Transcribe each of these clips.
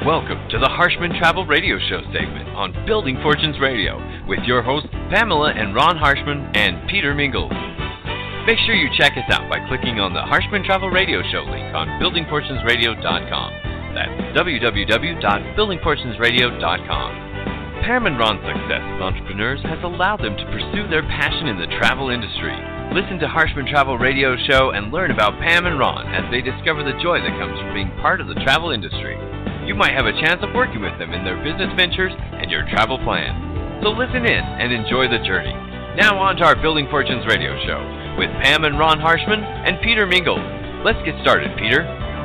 Welcome to the Harshman Travel Radio Show segment on Building Fortunes Radio with your hosts Pamela and Ron Harshman and Peter Mingles. Make sure you check us out by clicking on the Harshman Travel Radio Show link on buildingfortunesradio.com. That's www.buildingfortunesradio.com. Pam and Ron's success as entrepreneurs has allowed them to pursue their passion in the travel industry. Listen to Harshman Travel Radio Show and learn about Pam and Ron as they discover the joy that comes from being part of the travel industry. You might have a chance of working with them in their business ventures and your travel plans. So listen in and enjoy the journey. Now on to our Building Fortunes Radio Show with Pam and Ron Harshman and Peter Mingles. Let's get started, Peter.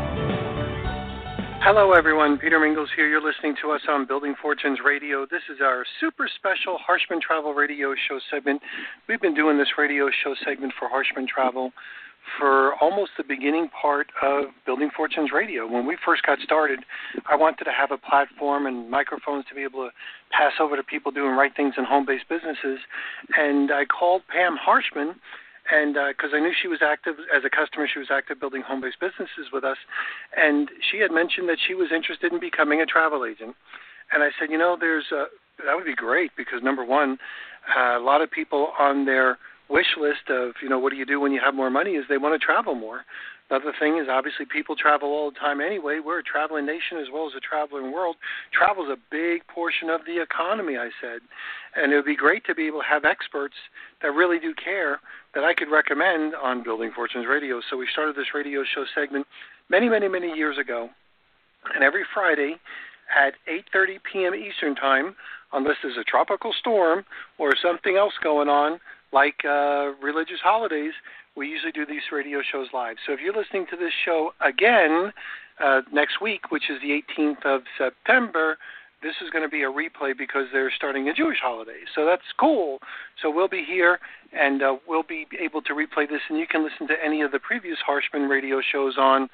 Hello, everyone. Peter Mingles here. You're listening to us on Building Fortunes Radio. This is our super special Harshman Travel Radio Show segment. We've been doing this radio show segment for Harshman Travel for almost the beginning part of Building Fortunes Radio. When we first got started, I wanted to have a platform and microphones to be able to pass over to people doing right things in home-based businesses. And I called Pam Harshman, and because I knew she was active as a customer, she was active building home-based businesses with us, and she had mentioned that she was interested in becoming a travel agent. And I said, that would be great because, number one, a lot of people on their wish list of, what do you do when you have more money is they want to travel more. Another thing is obviously people travel all the time anyway. We're a traveling nation as well as a traveling world. Travel is a big portion of the economy, I said. And it would be great to be able to have experts that really do care that I could recommend on Building Fortunes Radio. So we started this radio show segment many, many, many years ago. And every Friday at 8:30 p.m. Eastern Time, unless there's a tropical storm or something else going on, like religious holidays, we usually do these radio shows live. So if you're listening to this show again next week, which is the 18th of September, this is going to be a replay because they're starting a Jewish holiday. So that's cool. So we'll be here, and we'll be able to replay this, and you can listen to any of the previous Harshman radio shows on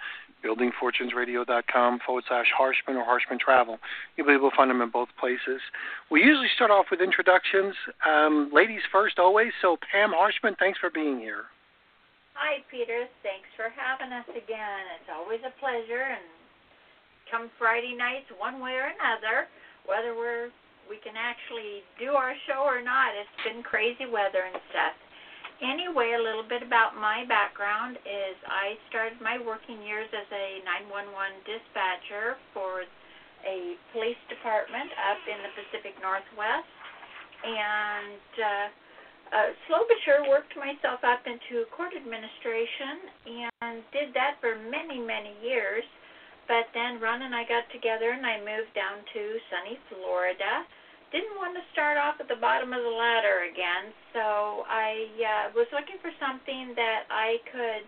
buildingfortunesradio.com/Harshman or Harshman Travel. You'll be able to find them in both places. We usually start off with introductions. Ladies first always. So Pam Harshman, thanks for being here. Hi, Peter. Thanks for having us again. It's always a pleasure. And come Friday nights, one way or another, whether we can actually do our show or not, it's been crazy weather and stuff. Anyway, a little bit about my background is I started my working years as a 911 dispatcher for a police department up in the Pacific Northwest, and slow but sure worked myself up into court administration and did that for many, many years. But then Ron and I got together and I moved down to sunny Florida. Didn't want to start off at the bottom of the ladder again, so I was looking for something that I could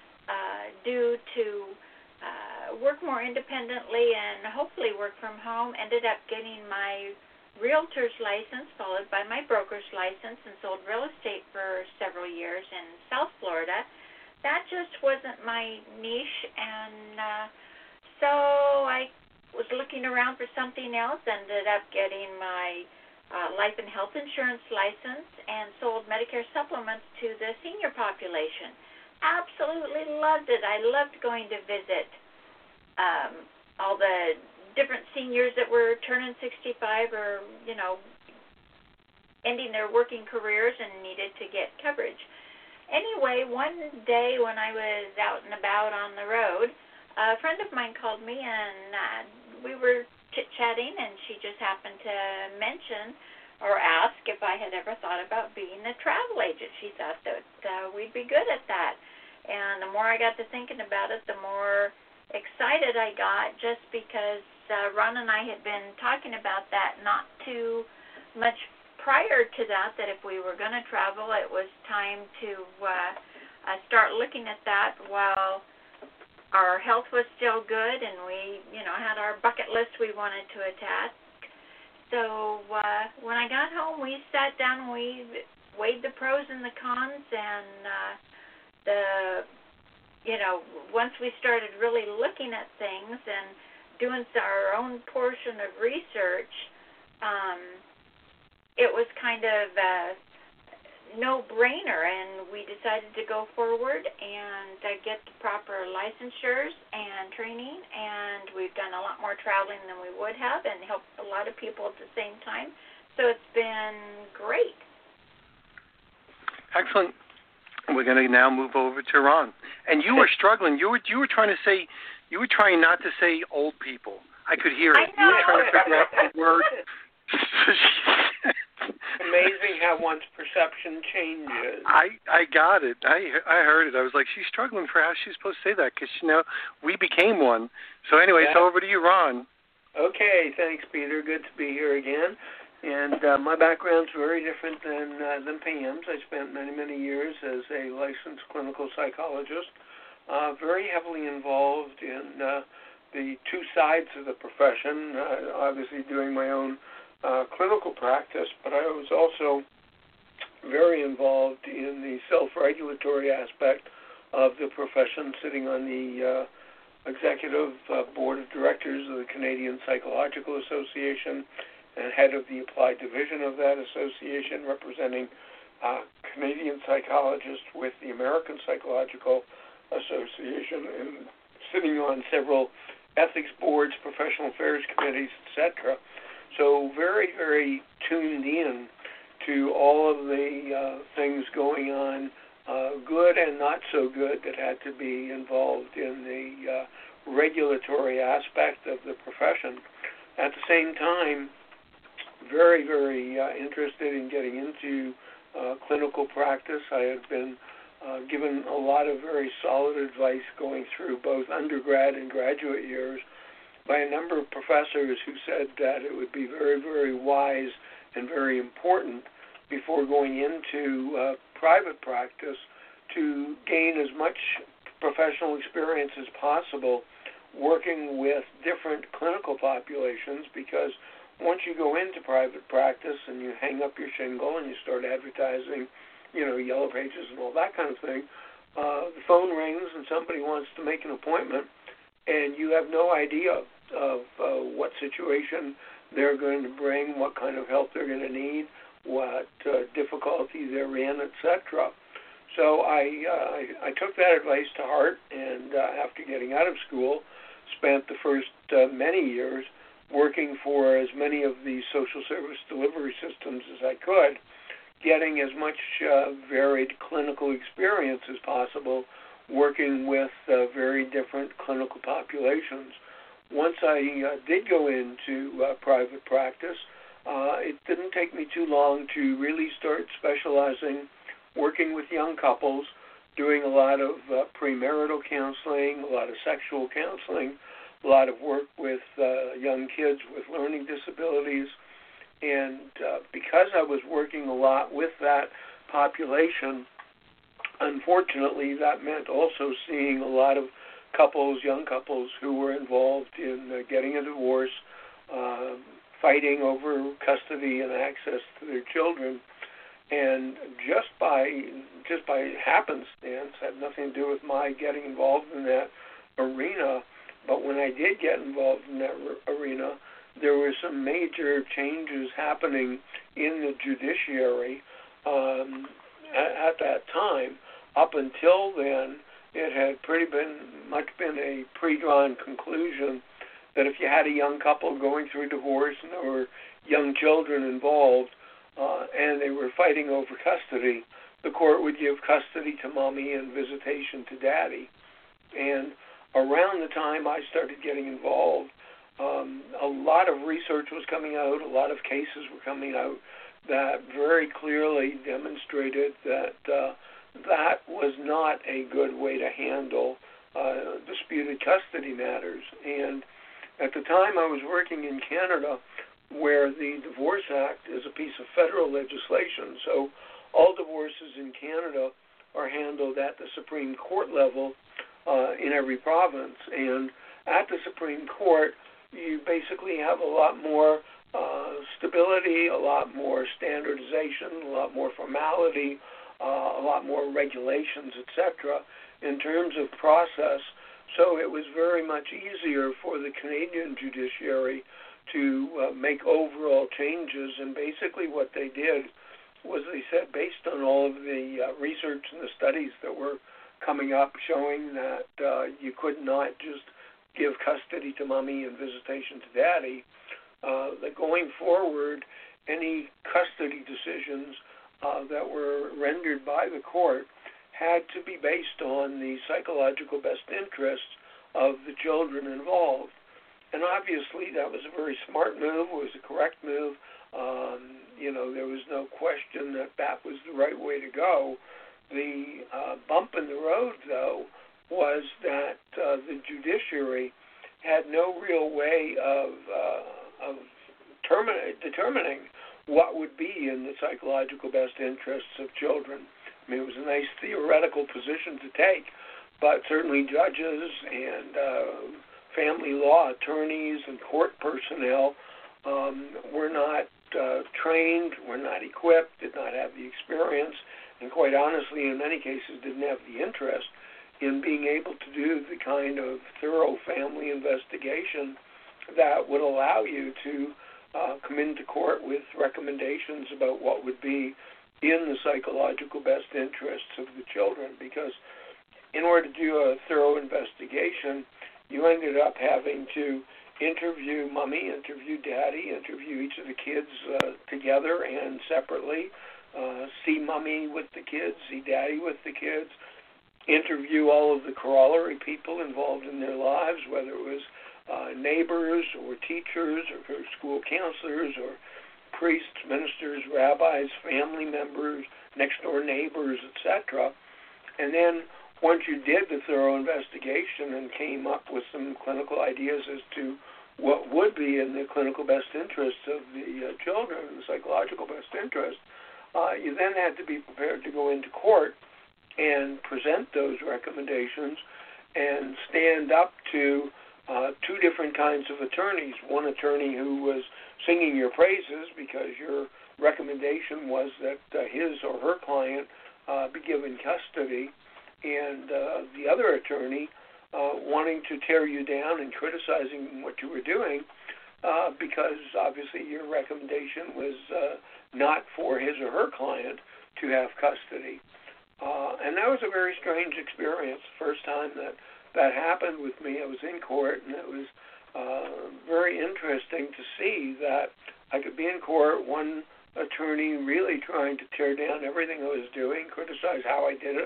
do to work more independently and hopefully work from home. Ended up getting my realtor's license followed by my broker's license and sold real estate for several years in South Florida. That just wasn't my niche, and so I was looking around for something else, ended up getting my life and health insurance license and sold Medicare supplements to the senior population. Absolutely loved it. I loved going to visit all the different seniors that were turning 65 or, ending their working careers and needed to get coverage. Anyway, one day when I was out and about on the road, a friend of mine called me and we were chit-chatting, and she just happened to mention or ask if I had ever thought about being a travel agent. She thought that we'd be good at that. And the more I got to thinking about it, the more excited I got, just because Ron and I had been talking about that not too much prior to that if we were going to travel, it was time to start looking at that while our health was still good, and we, had our bucket list we wanted to attack. So when I got home, we sat down and we weighed the pros and the cons, and once we started really looking at things and doing our own portion of research, it was kind of no-brainer, and we decided to go forward and get the proper licensures and training, and we've done a lot more traveling than we would have and helped a lot of people at the same time. So it's been great. Excellent. We're going to now move over to Ron. And you were struggling. You were trying not to say old people. I could hear it. I know. You were trying to figure out the word. Amazing how one's perception changes. I got it. I heard it. I was like, she's struggling for how she's supposed to say that because, we became one. So anyway, so over to you, Ron. Okay, thanks, Peter. Good to be here again. And my background's very different than Pam's. I spent many, many years as a licensed clinical psychologist, very heavily involved in the two sides of the profession, obviously doing my own clinical practice, but I was also very involved in the self-regulatory aspect of the profession, sitting on the executive board of directors of the Canadian Psychological Association and head of the applied division of that association, representing Canadian psychologists with the American Psychological Association, and sitting on several ethics boards, professional affairs committees, etc. So very, very tuned in to all of the things going on, good and not so good, that had to be involved in the regulatory aspect of the profession. At the same time, very, very interested in getting into clinical practice. I had been given a lot of very solid advice going through both undergrad and graduate years by a number of professors who said that it would be very, very wise and very important before going into private practice to gain as much professional experience as possible working with different clinical populations, because once you go into private practice and you hang up your shingle and you start advertising, Yellow Pages and all that kind of thing, the phone rings and somebody wants to make an appointment, and you have no idea of what situation they're going to bring, what kind of help they're going to need, what difficulty they're in, etc. So I took that advice to heart, and after getting out of school, spent the first many years working for as many of the social service delivery systems as I could, getting as much varied clinical experience as possible, working with very different clinical populations. Once I did go into private practice, it didn't take me too long to really start specializing, working with young couples, doing a lot of premarital counseling, a lot of sexual counseling, a lot of work with young kids with learning disabilities. And because I was working a lot with that population, unfortunately, that meant also seeing a lot of couples, young couples, who were involved in getting a divorce, fighting over custody and access to their children. And just by happenstance, had nothing to do with my getting involved in that arena, but when I did get involved in that arena, there were some major changes happening in the judiciary at that time. Up until then, it had much been a pre-drawn conclusion that if you had a young couple going through divorce and there were young children involved and they were fighting over custody, the court would give custody to mommy and visitation to daddy. And around the time I started getting involved, a lot of research was coming out, a lot of cases were coming out that very clearly demonstrated that that was not a good way to handle disputed custody matters. And at the time I was working in Canada, where the Divorce Act is a piece of federal legislation, so all divorces in Canada are handled at the Supreme Court level in every province. And at the Supreme Court, you basically have a lot more stability, a lot more standardization, a lot more formality, a lot more regulations, etc., in terms of process. So it was very much easier for the Canadian judiciary to make overall changes. And basically what they did was, they said, based on all of the research and the studies that were coming up showing that you could not just give custody to mommy and visitation to daddy, that going forward, any custody decisions that were rendered by the court had to be based on the psychological best interests of the children involved. And obviously that was a very smart move, it was a correct move. There was no question that that was the right way to go. The bump in the road, though, was that the judiciary had no real way of determining what would be in the psychological best interests of children. I mean, it was a nice theoretical position to take, but certainly judges and family law attorneys and court personnel were not trained, were not equipped, did not have the experience, and quite honestly, in many cases, didn't have the interest in being able to do the kind of thorough family investigation that would allow you to come into court with recommendations about what would be in the psychological best interests of the children. Because in order to do a thorough investigation, you ended up having to interview mommy, interview daddy, interview each of the kids together and separately, see mommy with the kids, see daddy with the kids, interview all of the corollary people involved in their lives, whether it was neighbors or teachers or school counselors or priests, ministers, rabbis, family members, next-door neighbors, etc. And then once you did the thorough investigation and came up with some clinical ideas as to what would be in the clinical best interests of the children, the psychological best interest, you then had to be prepared to go into court and present those recommendations and stand up to two different kinds of attorneys. One attorney who was singing your praises because your recommendation was that his or her client be given custody, and the other attorney wanting to tear you down and criticizing what you were doing because obviously your recommendation was not for his or her client to have custody. And that was a very strange experience. First time that happened with me, I was in court, and it was very interesting to see that I could be in court, one attorney really trying to tear down everything I was doing, criticize how I did it,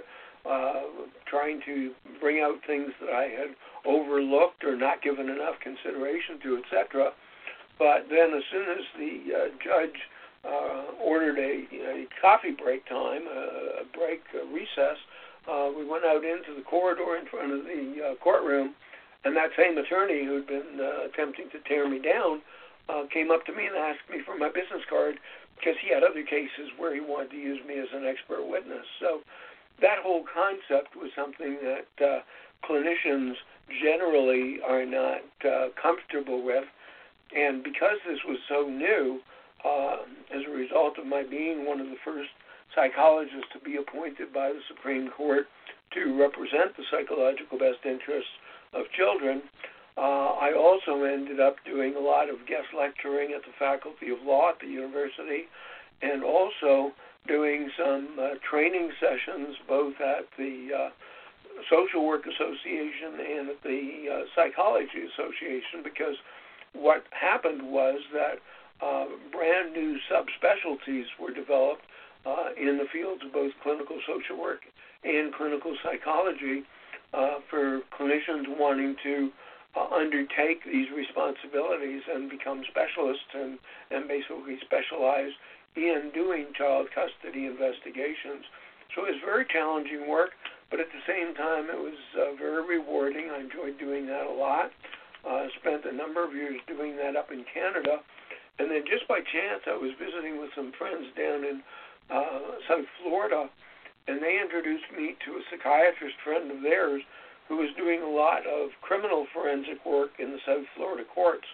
trying to bring out things that I had overlooked or not given enough consideration to, etc. But then as soon as the judge ordered a coffee break time, a recess, we went out into the corridor in front of the courtroom, and that same attorney who'd been attempting to tear me down came up to me and asked me for my business card because he had other cases where he wanted to use me as an expert witness. So that whole concept was something that clinicians generally are not comfortable with. And because this was so new, as a result of my being one of the first psychologists to be appointed by the Supreme Court to represent the psychological best interests of children, I also ended up doing a lot of guest lecturing at the Faculty of Law at the university, and also doing some training sessions both at the Social Work Association and at the Psychology Association, because what happened was that brand new subspecialties were developed in the fields of both clinical social work and clinical psychology for clinicians wanting to undertake these responsibilities and become specialists and basically specialize in doing child custody investigations. So it was very challenging work, but at the same time it was very rewarding. I enjoyed doing that a lot. Spent a number of years doing that up in Canada. And then just by chance I was visiting with some friends down in South Florida, and they introduced me to a psychiatrist friend of theirs who was doing a lot of criminal forensic work in the South Florida courts.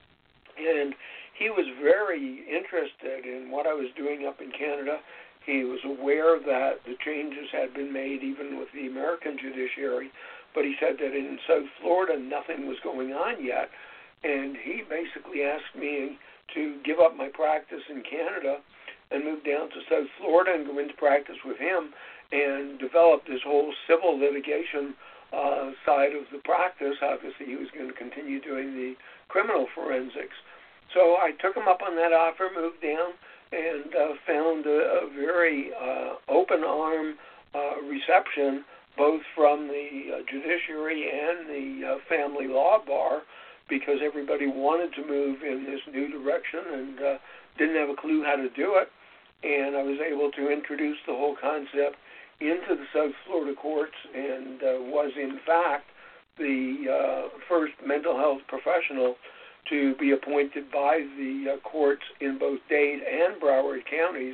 And he was very interested in what I was doing up in Canada. He was aware that the changes had been made even with the American judiciary, but he said that in South Florida nothing was going on yet. And he basically asked me to give up my practice in Canada and move down to South Florida and go into practice with him and develop this whole civil litigation side of the practice. Obviously, he was going to continue doing the criminal forensics. So I took him up on that offer, moved down, and found a very open arm reception, both from the judiciary and the family law bar, because everybody wanted to move in this new direction and didn't have a clue how to do it. And I was able to introduce the whole concept into the South Florida courts and was, in fact, the first mental health professional to be appointed by the courts in both Dade and Broward counties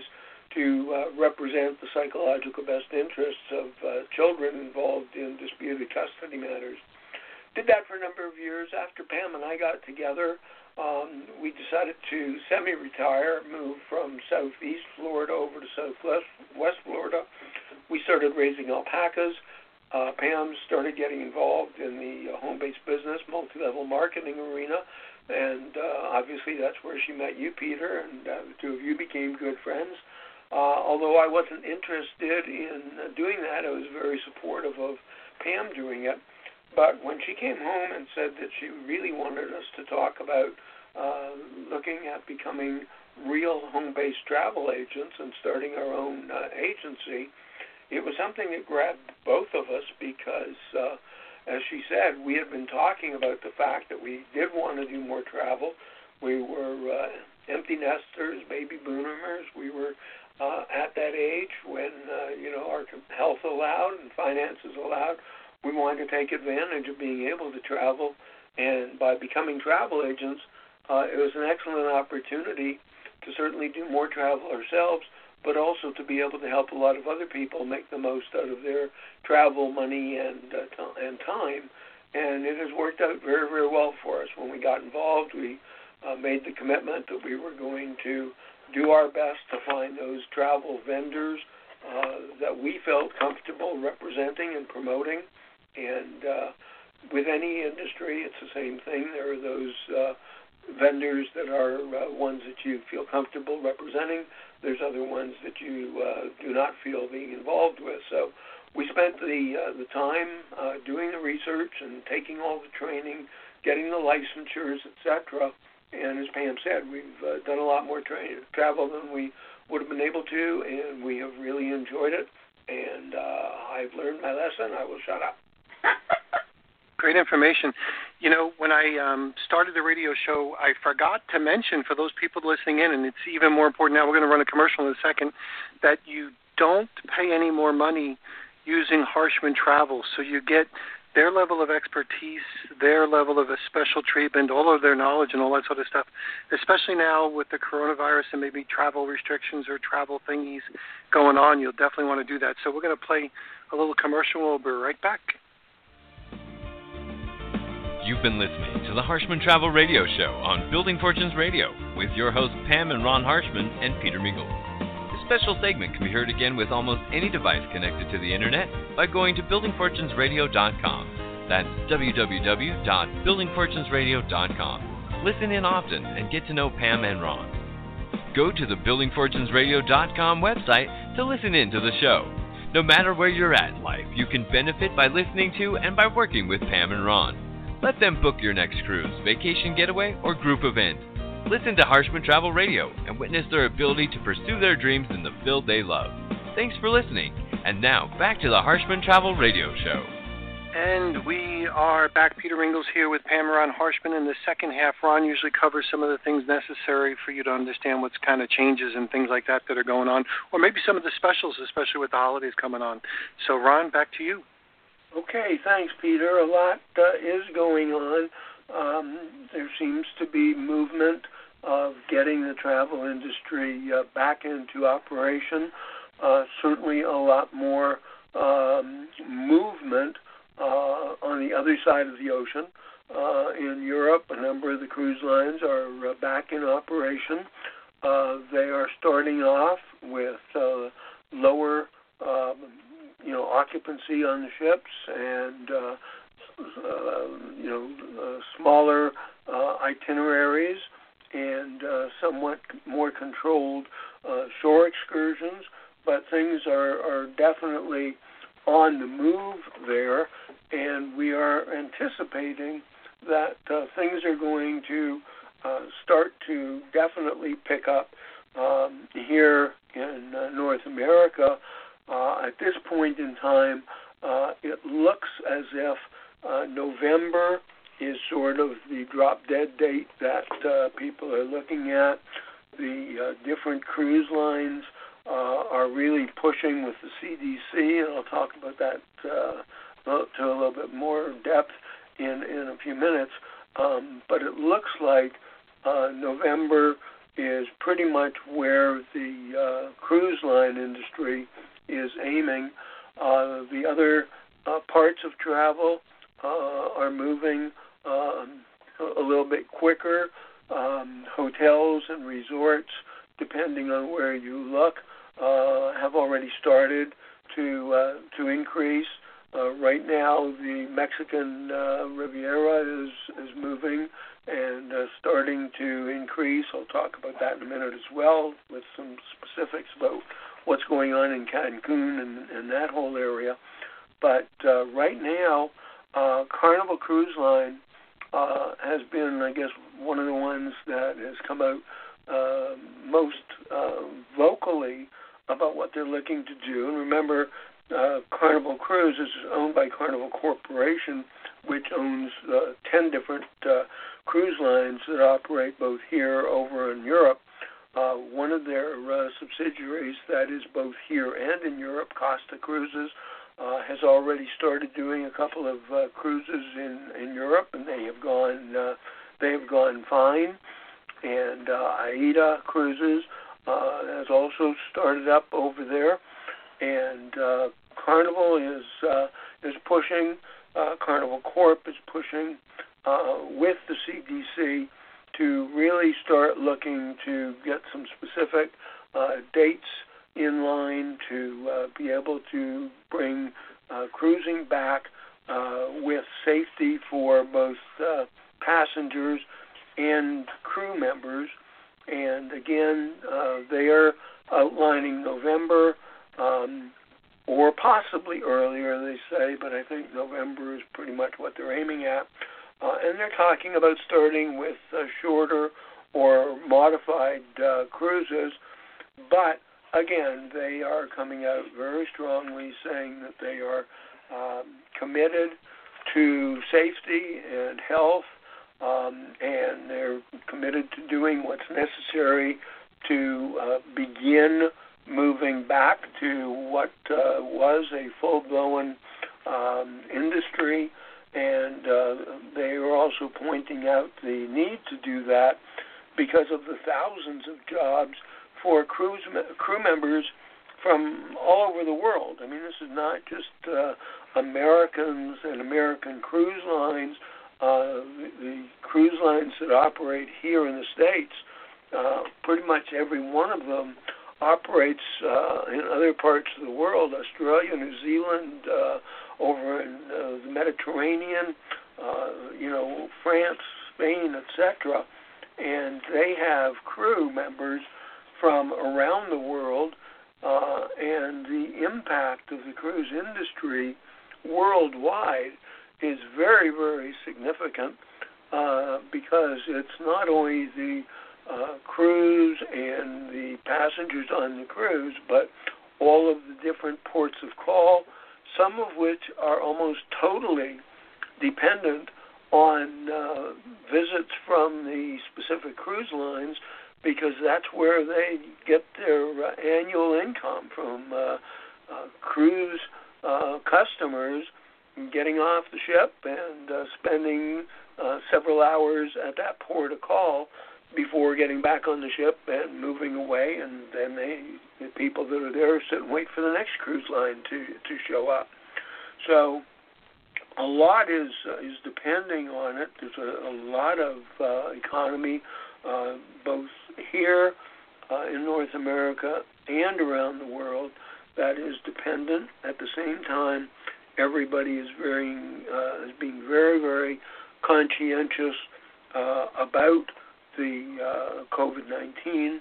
to represent the psychological best interests of children involved in disputed custody matters. Did that for a number of years. After Pam and I got together, we decided to semi-retire, move from southeast Florida over to southwest Florida. We started raising alpacas. Pam started getting involved in the home-based business, multi-level marketing arena, and obviously that's where she met you, Peter, and the two of you became good friends. Although I wasn't interested in doing that, I was very supportive of Pam doing it. But when she came home and said that she really wanted us to talk about looking at becoming real home-based travel agents and starting our own agency, it was something that grabbed both of us because, as she said, we had been talking about the fact that we did want to do more travel. We were empty nesters, baby boomers. We were at that age when our health allowed and finances allowed. We wanted to take advantage of being able to travel, and by becoming travel agents, it was an excellent opportunity to certainly do more travel ourselves, but also to be able to help a lot of other people make the most out of their travel money and time. And it has worked out very, very well for us. When we got involved, we made the commitment that we were going to do our best to find those travel vendors that we felt comfortable representing and promoting. And with any industry, it's the same thing. There are those vendors that are ones that you feel comfortable representing. There's other ones that you do not feel being involved with. So we spent the time doing the research and taking all the training, getting the licensures, etc. And as Pam said, we've done a lot more travel than we would have been able to, and we have really enjoyed it. And I've learned my lesson. I will shut up. Great information. You know, when I started the radio show, I forgot to mention for those people listening in, and it's even more important now, we're going to run a commercial in a second, that you don't pay any more money using Harshman Travel. So you get their level of expertise, their level of a special treatment, all of their knowledge and all that sort of stuff, especially now with the coronavirus and maybe travel restrictions or travel thingies going on. You'll definitely want to do that. So we're going to play a little commercial. We'll be right back. You've been listening to the Harshman Travel Radio Show on Building Fortunes Radio with your hosts Pam and Ron Harshman and Peter Mingles. This special segment can be heard again with almost any device connected to the internet by going to buildingfortunesradio.com. That's www.buildingfortunesradio.com. Listen in often and get to know Pam and Ron. Go to the buildingfortunesradio.com website to listen in to the show. No matter where you're at in life, you can benefit by listening to and by working with Pam and Ron. Let them book your next cruise, vacation getaway, or group event. Listen to Harshman Travel Radio and witness their ability to pursue their dreams in the field they love. Thanks for listening. And now, back to the Harshman Travel Radio Show. And we are back. Peter Mingles here with Pam and Ron Harshman. In the second half, Ron usually covers some of the things necessary for you to understand what's kind of changes and things like that that are going on, or maybe some of the specials, especially with the holidays coming on. So, Ron, back to you. Okay, thanks, Peter. A lot is going on. There seems to be movement of getting the travel industry back into operation. Certainly a lot more movement on the other side of the ocean. In Europe, a number of the cruise lines are back in operation. They are starting off with lower occupancy on the ships and smaller itineraries and somewhat more controlled shore excursions, but things are definitely on the move there, and we are anticipating that things are going to start to definitely pick up here in North America. At this point in time, it looks as if November is sort of the drop-dead date that people are looking at. The different cruise lines are really pushing with the CDC, and I'll talk about that to a little bit more depth in a few minutes. But it looks like November is pretty much where the cruise line industry is aiming. The other parts of travel are moving a little bit quicker. Hotels and resorts, depending on where you look, have already started to increase. Right now, the Mexican Riviera is moving and starting to increase. I'll talk about that in a minute as well, with some specifics about what's going on in Cancun and that whole area. But right now, Carnival Cruise Line has been, I guess, one of the ones that has come out most vocally about what they're looking to do. And remember, Carnival Cruise is owned by Carnival Corporation, which owns 10 different cruise lines that operate both here, over in Europe. One of their subsidiaries that is both here and in Europe, Costa Cruises, has already started doing a couple of cruises in Europe, and they have gone fine. And AIDA Cruises has also started up over there, and Carnival is pushing. Carnival Corp is pushing with the CDC to really start looking to get some specific dates in line to be able to bring cruising back with safety for both passengers and crew members. And again, they are outlining November or possibly earlier, they say, but I think November is pretty much what they're aiming at. And they're talking about starting with shorter or modified cruises, but again, they are coming out very strongly saying that they are committed to safety and health, and they're committed to doing what's necessary to begin moving back to what was a full-blown industry. And they are also pointing out the need to do that because of the thousands of jobs for crew members from all over the world. I mean, this is not just Americans and American cruise lines. The cruise lines that operate here in the States, pretty much every one of them operates in other parts of the world, Australia, New Zealand, over in the Mediterranean, France, Spain, etc. And they have crew members from around the world, and the impact of the cruise industry worldwide is very, very significant because it's not only the cruise and the passengers on the cruise, but all of the different ports of call, some of which are almost totally dependent on visits from the specific cruise lines, because that's where they get their annual income from cruise customers getting off the ship and spending several hours at that port of call before getting back on the ship and moving away, and then the people that are there sit and wait for the next cruise line to show up. So a lot is depending on it. There's a lot of economy, both here in North America and around the world, that is dependent. At the same time, everybody is being very, very conscientious about the COVID-19.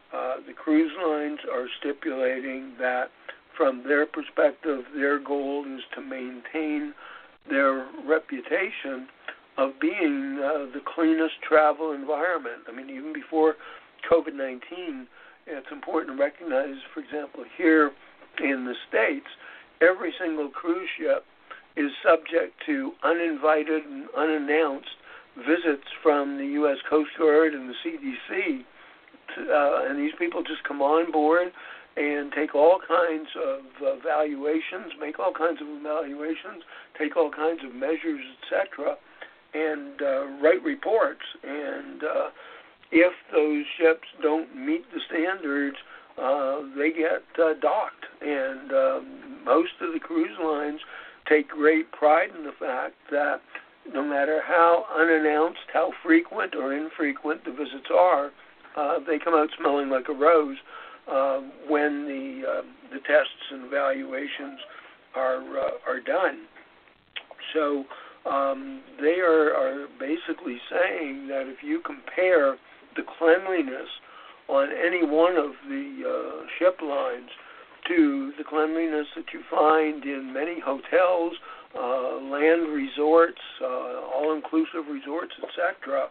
The cruise lines are stipulating that from their perspective, their goal is to maintain their reputation of being the cleanest travel environment. I mean, even before COVID-19, it's important to recognize, for example, here in the States, every single cruise ship is subject to uninvited and unannounced visits from the U.S. Coast Guard and the CDC. And these people just come on board and take all kinds of evaluations, make all kinds of evaluations, take all kinds of measures, etc., and write reports. And if those ships don't meet the standards, they get docked. And most of the cruise lines take great pride in the fact that no matter how unannounced, how frequent or infrequent the visits are, they come out smelling like a rose when the tests and evaluations are done. So they are basically saying that if you compare the cleanliness on any one of the ship lines to the cleanliness that you find in many hotels, land resorts, all-inclusive resorts, etc.,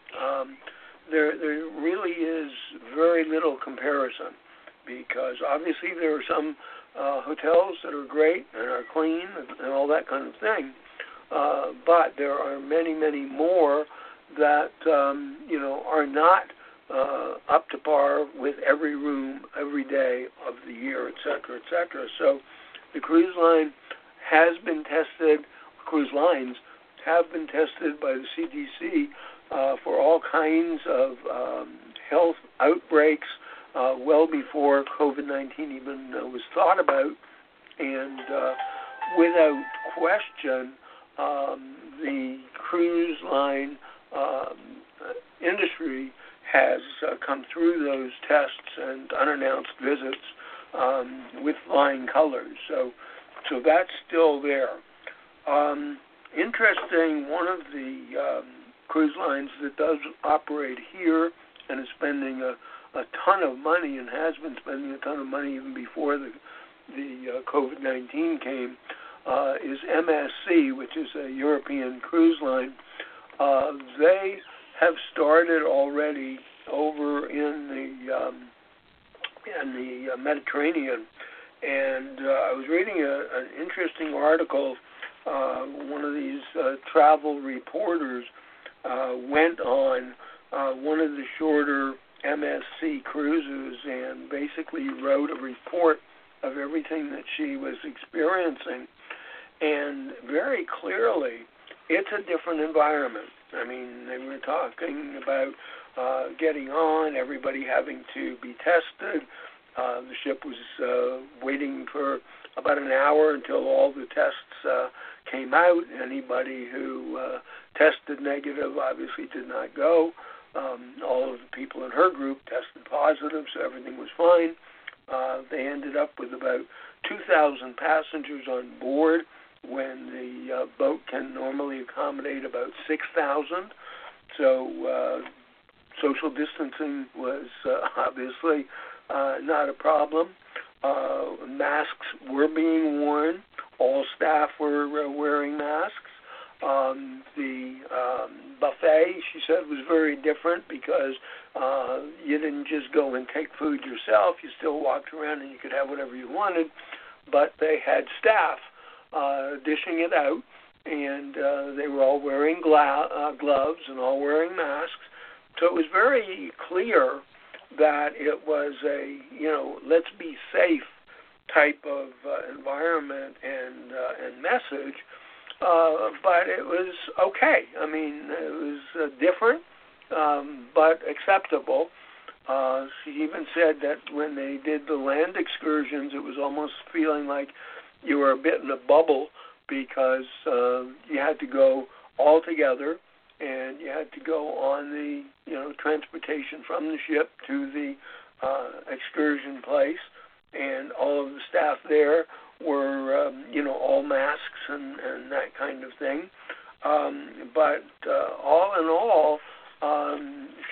there really is very little comparison, because obviously there are some hotels that are great and are clean and all that kind of thing, but there are many, many more that are not up to par with every room every day of the year, et cetera, et cetera. So the cruise line has been tested, cruise lines have been tested by the CDC for all kinds of health outbreaks well before COVID-19 even was thought about. And without question, the cruise line industry has come through those tests and unannounced visits with flying colors. So that's still there. Interesting, one of the cruise lines that does operate here and is spending a ton of money and has been spending a ton of money even before the COVID-19 came is MSC, which is a European cruise line. They have started already over in the Mediterranean, and I was reading an interesting article. One of these travel reporters went on one of the shorter MSC cruises and basically wrote a report of everything that she was experiencing. And very clearly, it's a different environment. I mean, they were talking about getting on, everybody having to be tested. The ship was waiting for about an hour until all the tests came out. Anybody who tested negative obviously did not go. All of the people in her group tested positive, so everything was fine. They ended up with about 2,000 passengers on board when the boat can normally accommodate about 6,000. So social distancing was obviously not a problem. Masks were being worn. All staff were wearing masks. The buffet, she said, was very different because you didn't just go and take food yourself. You still walked around and you could have whatever you wanted, but they had staff dishing it out, and they were all wearing gloves and all wearing masks. So it was very clear that it was a, let's be safe type of environment and message. But it was okay. I mean, it was different, but acceptable. She even said that when they did the land excursions, it was almost feeling like you were a bit in a bubble because you had to go all together and you had to go on the, transportation from the ship to the excursion place, and all of the staff there were, all masks and that kind of thing. But all in all,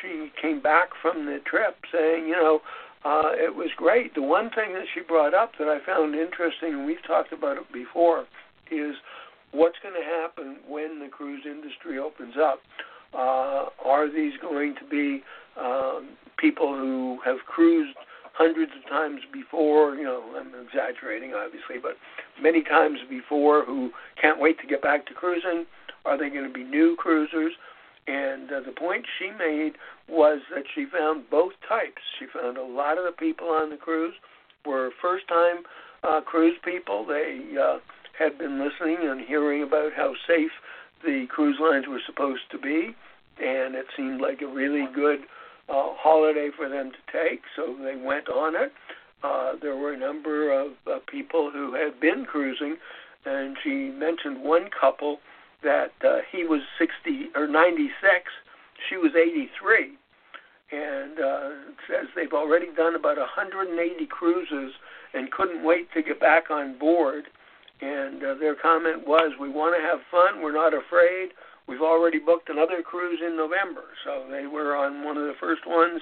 she came back from the trip saying, it was great. The one thing that she brought up that I found interesting, and we've talked about it before, is what's going to happen when the cruise industry opens up. Are these going to be people who have cruised hundreds of times before, I'm exaggerating obviously, but many times before, who can't wait to get back to cruising? Are they going to be new cruisers? And the point she made was that she found both types. She found a lot of the people on the cruise were first-time cruise people. They had been listening and hearing about how safe the cruise lines were supposed to be, and it seemed like a really good holiday for them to take, so they went on it. There were a number of people who had been cruising, and she mentioned one couple that he was 60 or 96, she was 83, and says they've already done about 180 cruises and couldn't wait to get back on board. And their comment was, we want to have fun, we're not afraid. We've already booked another cruise in November. So they were on one of the first ones,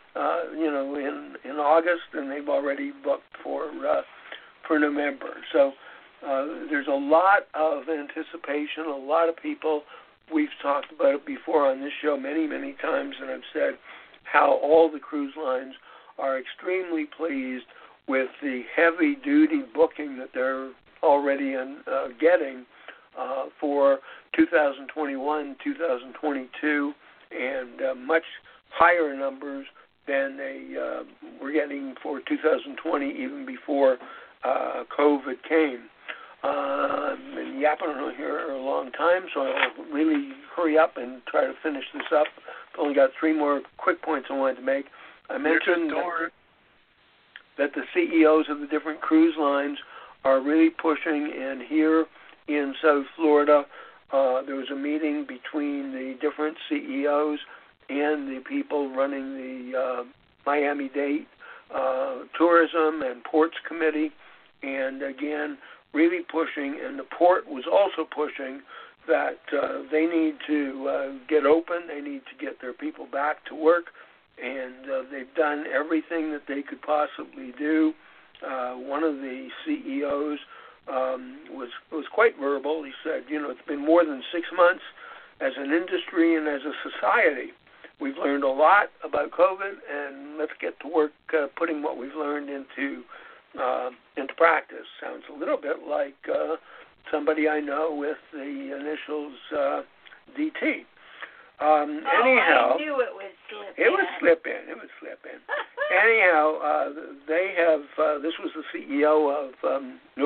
in August, and they've already booked for November. So there's a lot of anticipation, a lot of people. We've talked about it before on this show many, many times, and I've said how all the cruise lines are extremely pleased with the heavy-duty booking that they're already getting for 2021, 2022, and much higher numbers than they were getting for 2020, even before COVID came. Been yapping on here a long time, so I'll really hurry up and try to finish this up. I've only got 3 more quick points I wanted to make. I mentioned that the CEOs of the different cruise lines are really pushing, and here in South Florida, there was a meeting between the different CEOs and the people running the Miami-Dade Tourism and Ports Committee, and again, really pushing, and the port was also pushing that they need to get open, they need to get their people back to work, and they've done everything that they could possibly do. One of the CEOs was quite verbal. He said, it's been more than 6 months as an industry and as a society. We've learned a lot about COVID, and let's get to work putting what we've learned into practice. Sounds a little bit like somebody I know with the initials DT. Anyhow, I knew it would slip in. It would slip in. Anyhow, they have. This was the CEO of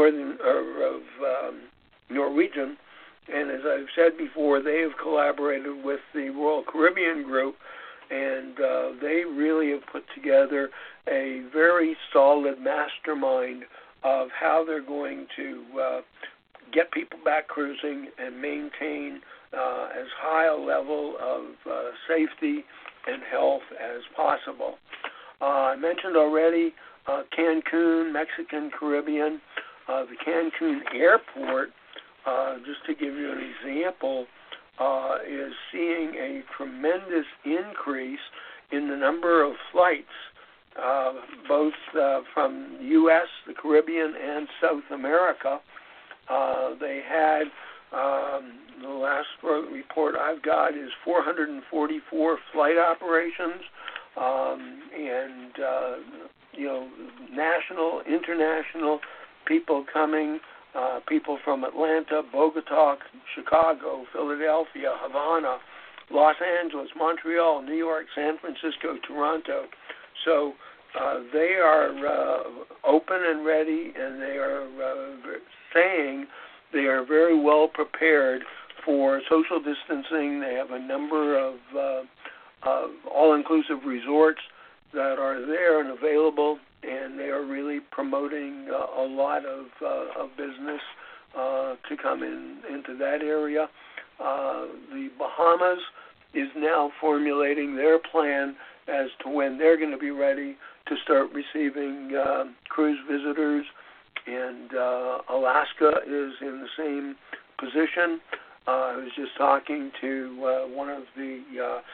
Norwegian, and as I've said before, they have collaborated with the Royal Caribbean Group, and they really have put together a very solid mastermind of how they're going to get people back cruising and maintain as high a level of safety and health as possible. I mentioned already Cancun, Mexican Caribbean. The Cancun airport, just to give you an example, is seeing a tremendous increase in the number of flights, both from the U.S., the Caribbean, and South America. They had, the last report I've got is 444 flight operations, and national, international people coming, people from Atlanta, Bogota, Chicago, Philadelphia, Havana, Los Angeles, Montreal, New York, San Francisco, Toronto. So they are open and ready, and they are saying they are very well prepared for social distancing. They have a number of all-inclusive resorts that are there and available, and they are really promoting a lot of business to come into that area. The Bahamas is now formulating their plan as to when they're going to be ready to start receiving cruise visitors, and Alaska is in the same position. I was just talking to one of the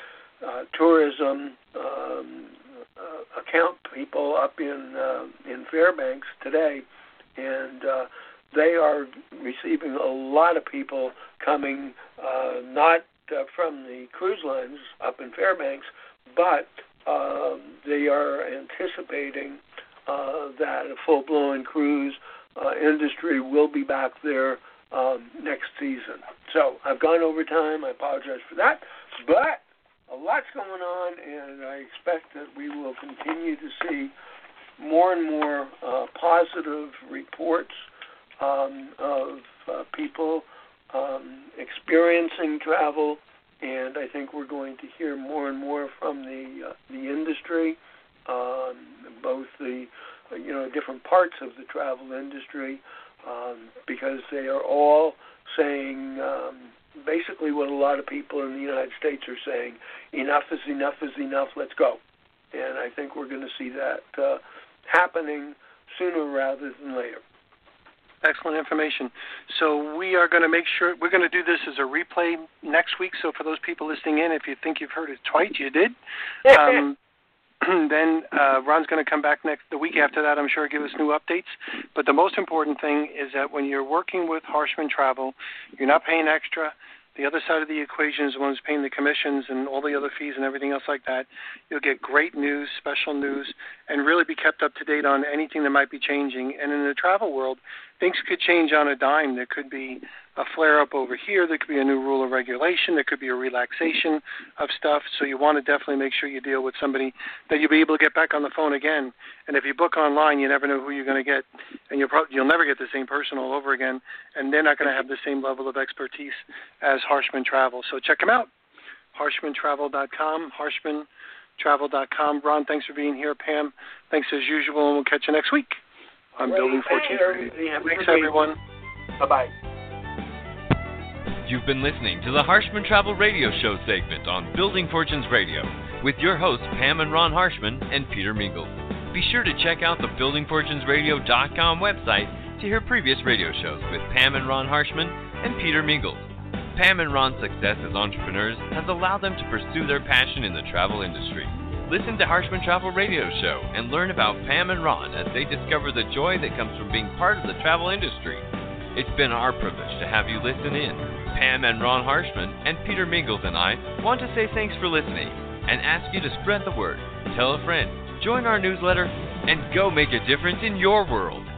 tourism account people up in Fairbanks today, and they are receiving a lot of people coming, not from the cruise lines up in Fairbanks, but they are anticipating that a full-blown cruise industry will be back there next season. So I've gone over time. I apologize for that, but a lot's going on, and I expect that we will continue to see more and more positive reports of people experiencing travel, and I think we're going to hear more and more from the industry, both the different parts of the travel industry, because they are all saying basically what a lot of people in the United States are saying: enough is enough is enough, let's go. And I think we're going to see that happening sooner rather than later. Excellent information. So we are going to make sure, we're going to do this as a replay next week. So for those people listening in, if you think you've heard it twice, you did. Then Ron's going to come back the week after that, I'm sure, give us new updates. But the most important thing is that when you're working with Harshman Travel, you're not paying extra. The other side of the equation is the one who's paying the commissions and all the other fees and everything else like that. You'll get great news, special news, and really be kept up to date on anything that might be changing. And in the travel world, things could change on a dime. There could be a flare-up over here. There could be a new rule or regulation. There could be a relaxation of stuff. So you want to definitely make sure you deal with somebody that you'll be able to get back on the phone again. And if you book online, you never know who you're going to get. And you'll never get the same person all over again. And they're not going to have the same level of expertise as Harshman Travel. So check them out, harshmantravel.com, harshmantravel.com. Ron, thanks for being here. Pam, thanks as usual, and we'll catch you next week on Building Fortunes. Thanks, everyone. Bye-bye. You've been listening to the Harshman Travel Radio Show segment on Building Fortunes Radio with your hosts Pam and Ron Harshman and Peter Mingles. Be sure to check out the BuildingFortunesRadio.com website to hear previous radio shows with Pam and Ron Harshman and Peter Mingles. Pam and Ron's success as entrepreneurs has allowed them to pursue their passion in the travel industry. Listen to Harshman Travel Radio Show and learn about Pam and Ron as they discover the joy that comes from being part of the travel industry. It's been our privilege to have you listen in. Pam and Ron Harshman and Peter Mingles and I want to say thanks for listening and ask you to spread the word, tell a friend, join our newsletter, and go make a difference in your world.